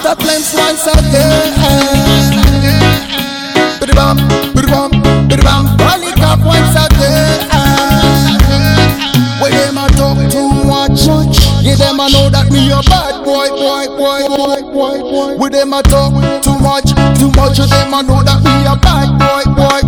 Master Cleanse once again. Biddy-bam, biddy-bam, biddy-bam. Panic up once again. When them a talk too much, yeah, them a know that me a bad boy. When them a talk too much, them a know that me a bad boy.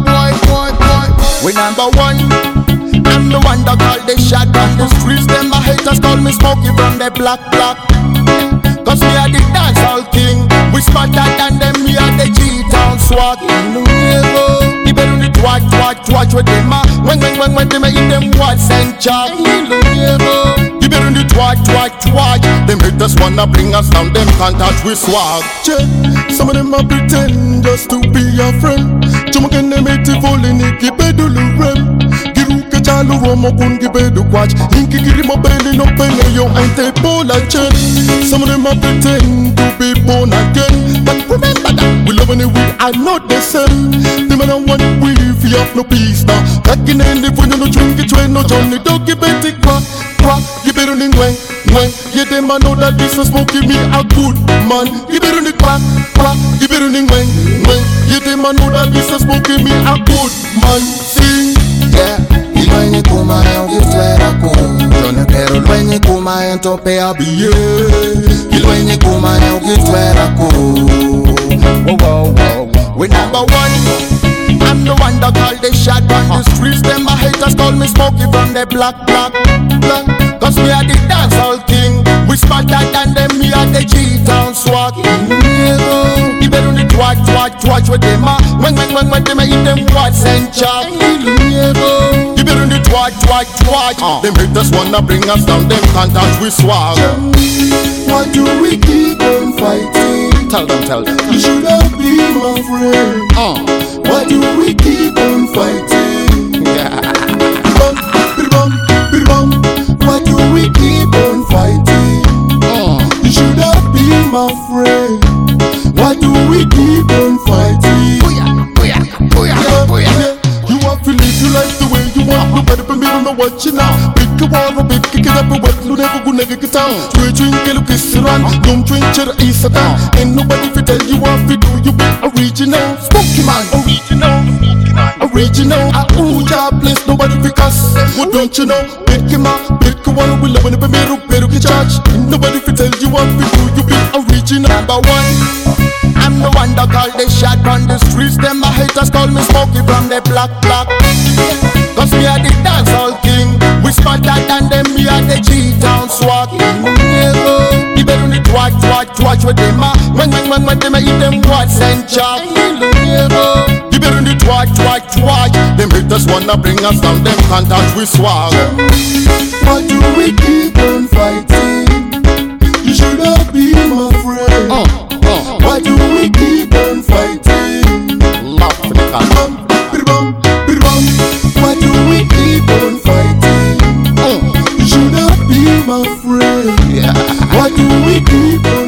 We number one, I'm the one that call the shot on the streets. Them my haters call me Smokey from the block. Cause me a the dancehall king. We smarter than them, me a the G-Town swag. You better need to watch with them. When them a eat them what's and chop. You better need to watch. Them haters wanna bring us down, them can't touch with swag. Some of them a pretend just to be your friend. Chumuken them eti falling iki bedulu rem. Giruke chalu romo kungi bedu kwach. Inki giri mobile no pene yo ante pola chen. Some of them a pretend to be born again. But remember that we love and we are not the same. Them and I want we feel no peace now. Back in the live when you no drink it when no Johnny don't give it quack. You better ning when. Yeah, them I know that this is Smokey me a good man. You better ning quack. You better ning when. Yeah, them I know that this is Smokey me a good man. Sing. Yeah. Ilwenye kuma yongitwera ku Jone pero ilwenye kuma yentope abiye Ilwenye kuma yongitwera ku We number one, I'm the one that call the shot on the streets. Them my haters call me Smokey from the block. Cause me a the dancehall king. We smarter than them, me a the G-Town swag. You better need to watch with them. When them a eat them what's and chop. You better need to watch. Them haters wanna bring us down, them can't touch with swag. Why do we keep on fighting? Tell them. You should have been my friend. Why do we keep on fighting? Biddy-bam. Why do we keep on fighting? You should have been my friend. Why do we keep on fighting? You want to live your life the way you want. Nobody but me don't know what you know. Pick a wall or pick it up and wet. No never go nigga get down. Drink a kiss around. Don't drink to the east of town. Ain't nobody fi tell you what to do. You be original. Smokey man. Original. Ooh, job place. Nobody fi cuss. What don't you know? Pick him up. Pick a wall. We love when me pero get charged. Ain't nobody fi tell you what to do. You be original. Number one, I'm the one that call the shot on the streets. Them my haters call me Smokey from the block. Cause me a the dancehall king. We smarter than them, me a the G-Town swag. You better need to watch with them. When them a eat them what's and chop. You better need to watch. Them haters wanna bring us down, them can't touch with swag. Why do we keep on fighting? You should have been my friend. Why do we keep on fighting? Love for the bam. Why do we keep on fighting? You should have been my friend. Why do we keep on